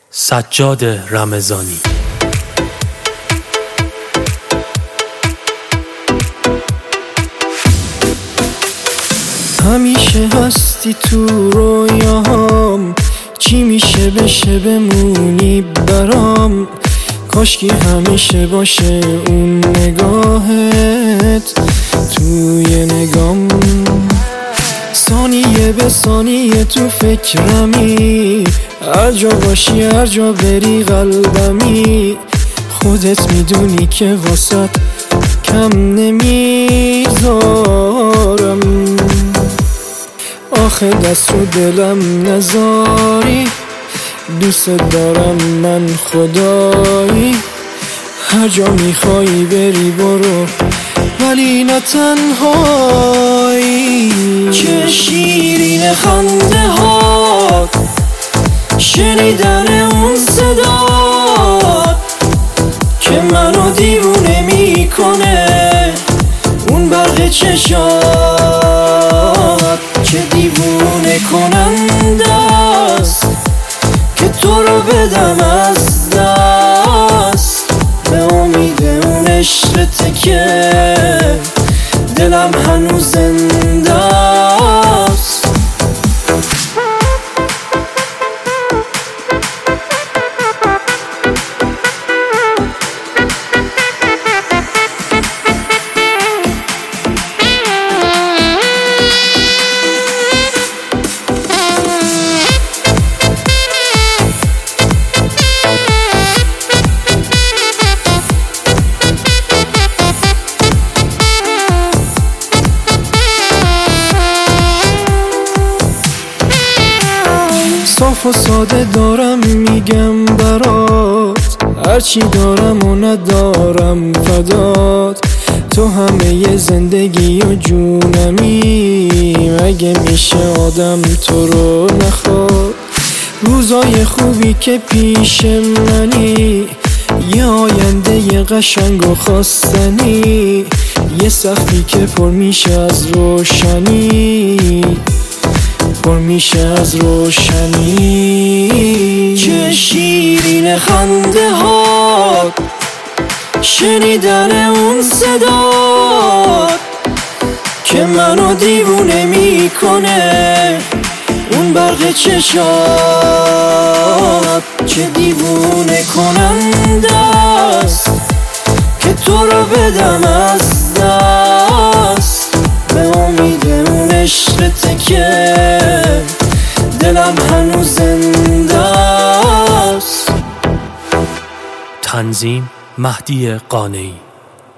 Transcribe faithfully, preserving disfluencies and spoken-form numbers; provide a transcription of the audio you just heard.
سجاد رمضانی. همیشه هستی تو رویاهام، چی میشه بشه بمونی برام. کاشکی همیشه باشه اون نگاهت توی نگام. ثانیه به ثانیه تو فکرمی، هر جا باشی هر جا بری قلبمی. خودت میدونی که واسط کم نمیذارم. آخه دست رو دلم نذاری، دوست دارم من خدایی. هر جا میخوایی بری برو ولی نه تنهایی. چه شیرین خنده ها، شنیدن اون صدا که منو دیوونه میکنه. اون برق چشات چه دیوونه کننده است که تو رو بدم از دست. به امید اون عشقته که دلم هنوز زنده است. صاف و ساده دارم میگم برات، هرچی دارم و ندارم فدات. تو همه ی زندگی و جونمی، مگه میشه آدم تو رو نخواد. روزای خوبی که پیش منی، یه آینده ی قشنگ و خواستنی. یه سقفی که پر میشه از روشنی، پر میشه از روشنی. چه شیرین خنده ها، شنیدن اون صدا که منو دیوونه میکنه. اون برق چشات چه دیوونه کننده است که تو رو بدم از دست. به امید اون عشقته که دلم هنوز زنده است. تنظیم مهدی قانعی.